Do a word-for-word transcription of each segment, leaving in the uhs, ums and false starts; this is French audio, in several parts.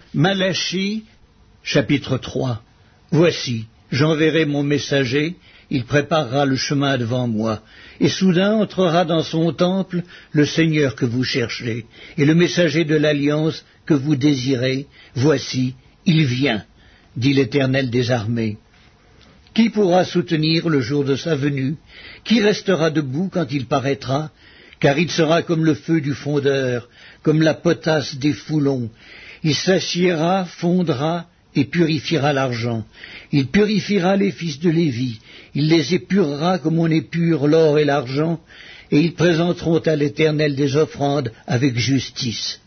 Malachie, chapitre trois. Voici, j'enverrai mon messager, il préparera le chemin devant moi, et soudain entrera dans son temple le Seigneur que vous cherchez, et le messager de l'alliance que vous désirez. Voici, il vient, dit l'Éternel des armées. Qui pourra soutenir le jour de sa venue? Qui restera debout quand il paraîtra? Car il sera comme le feu du fondeur, comme la potasse des foulons. Il s'assiera, fondra et purifiera l'argent. Il purifiera les fils de Lévi. Il les épurera comme on épure l'or et l'argent, et ils présenteront à l'Éternel des offrandes avec justice.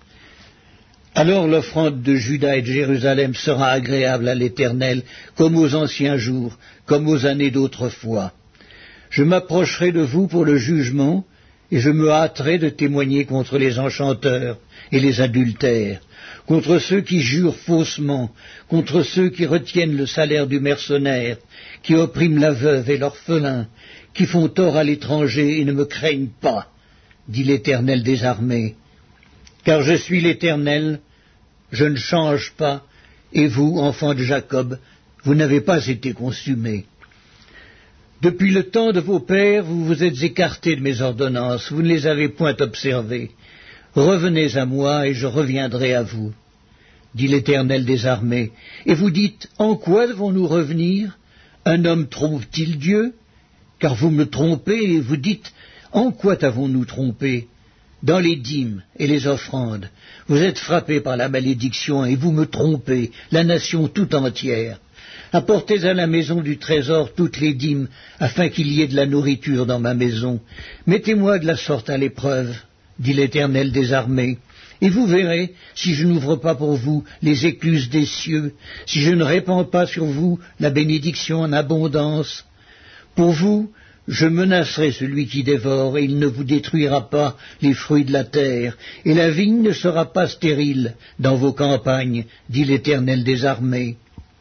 Alors l'offrande de Juda et de Jérusalem sera agréable à l'Éternel, comme aux anciens jours, comme aux années d'autrefois. Je m'approcherai de vous pour le jugement, et je me hâterai de témoigner contre les enchanteurs et les adultères, contre ceux qui jurent faussement, contre ceux qui retiennent le salaire du mercenaire, qui oppriment la veuve et l'orphelin, qui font tort à l'étranger et ne me craignent pas, dit l'Éternel des armées. Car je suis l'Éternel, je ne change pas, et vous, enfants de Jacob, vous n'avez pas été consumés. Depuis le temps de vos pères, vous vous êtes écartés de mes ordonnances, vous ne les avez point observées. Revenez à moi, et je reviendrai à vous, dit l'Éternel des armées. Et vous dites, en quoi devons-nous revenir? Un homme trompe-t-il Dieu? Car vous me trompez, et vous dites, en quoi t'avons-nous trompé? Dans les dîmes et les offrandes. Vous êtes frappés par la malédiction, et vous me trompez, la nation tout entière. Apportez à la maison du trésor toutes les dîmes, afin qu'il y ait de la nourriture dans ma maison. Mettez-moi de la sorte à l'épreuve, dit l'Éternel des armées, et vous verrez si je n'ouvre pas pour vous les écluses des cieux, si je ne répands pas sur vous la bénédiction en abondance. Pour vous, je menacerai celui qui dévore, et il ne vous détruira pas les fruits de la terre, et la vigne ne sera pas stérile dans vos campagnes, dit l'Éternel des armées.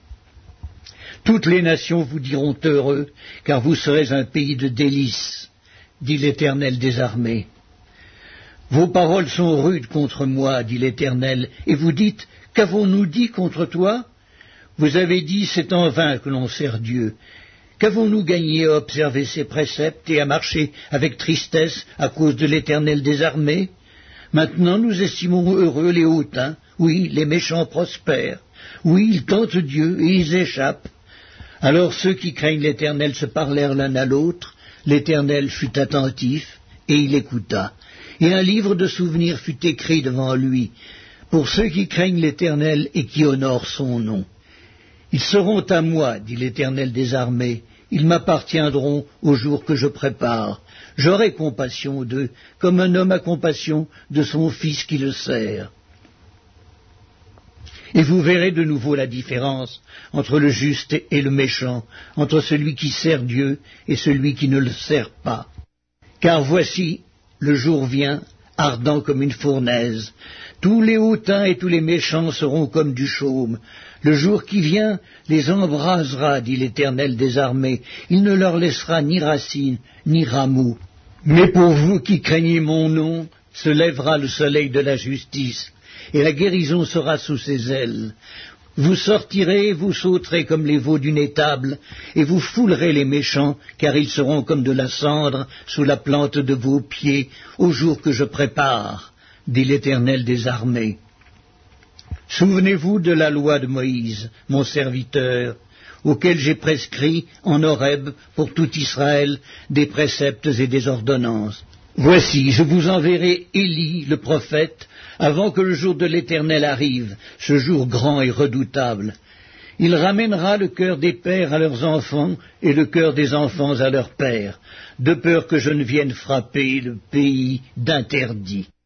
Toutes les nations vous diront heureux, car vous serez un pays de délices, dit l'Éternel des armées. Vos paroles sont rudes contre moi, dit l'Éternel, et vous dites, qu'avons-nous dit contre toi? Vous avez dit, c'est en vain que l'on sert Dieu. Qu'avons-nous gagné à observer ses préceptes et à marcher avec tristesse à cause de l'Éternel des armées? Maintenant nous estimons heureux les hautains, oui, les méchants prospèrent, oui, ils tentent Dieu et ils échappent. Alors ceux qui craignent l'Éternel se parlèrent l'un à l'autre, l'Éternel fut attentif, et il écouta. Et un livre de souvenirs fut écrit devant lui, pour ceux qui craignent l'Éternel et qui honorent son nom. Ils seront à moi, dit l'Éternel des armées, ils m'appartiendront au jour que je prépare. J'aurai compassion d'eux, comme un homme a compassion de son fils qui le sert. Et vous verrez de nouveau la différence entre le juste et le méchant, entre celui qui sert Dieu et celui qui ne le sert pas. Car voici, le jour vient, ardent comme une fournaise. Tous les hautains et tous les méchants seront comme du chaume. Le jour qui vient les embrasera, dit l'Éternel des armées. Il ne leur laissera ni racine, ni rameau. Mais pour vous qui craignez mon nom, se lèvera le soleil de la justice, et la guérison sera sous ses ailes. Vous sortirez, vous sauterez comme les veaux d'une étable, et vous foulerez les méchants, car ils seront comme de la cendre sous la plante de vos pieds, au jour que je prépare, dit l'Éternel des armées. Souvenez-vous de la loi de Moïse, mon serviteur, auquel j'ai prescrit en Horeb pour tout Israël des préceptes et des ordonnances. Voici, je vous enverrai Élie, le prophète, avant que le jour de l'Éternel arrive, ce jour grand et redoutable. Il ramènera le cœur des pères à leurs enfants et le cœur des enfants à leurs pères, de peur que je ne vienne frapper le pays d'interdit.